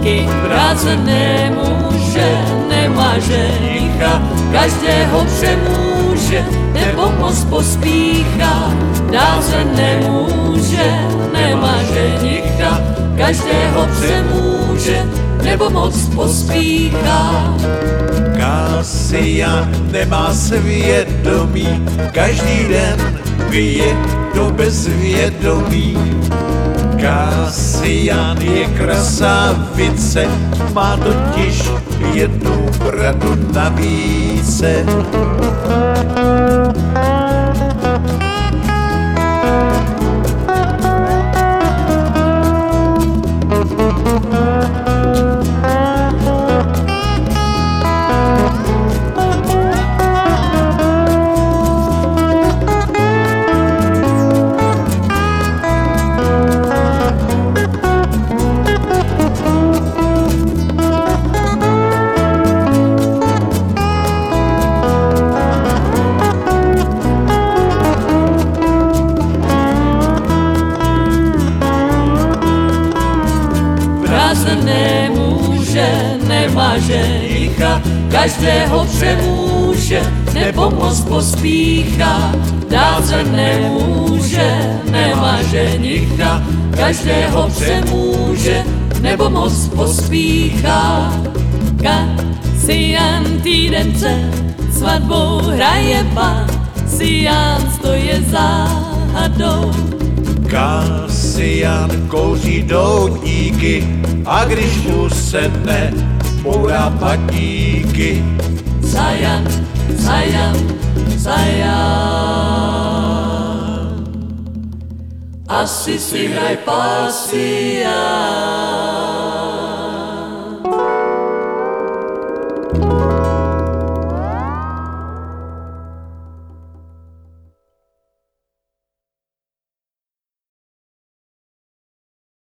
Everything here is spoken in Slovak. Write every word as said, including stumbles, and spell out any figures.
dívky, práce nemůže, nemá ženicha, každého přemůže, nebo moc pospíchá. Dál se nemůže, nemá ženicha, každého přemůže, nebo moc pospíchá. Kasian nemá svědomí, každý den pije do bezvědomí. Kasian je krasavice, má totiž jednu bradu navíce. Se nemůže, nemá ženicha, každého přemůže, nebo moc pospíchá. Dál se nemůže, nemá ženicha, každého přemůže, nebo moc pospíchá. Kasian týden před svatbou hraje pasián, stoje záhadou. Kasian kouří doutníky a když usedne, bourá patíky. Zajan, zajan, zajan, asi si hraj pasián.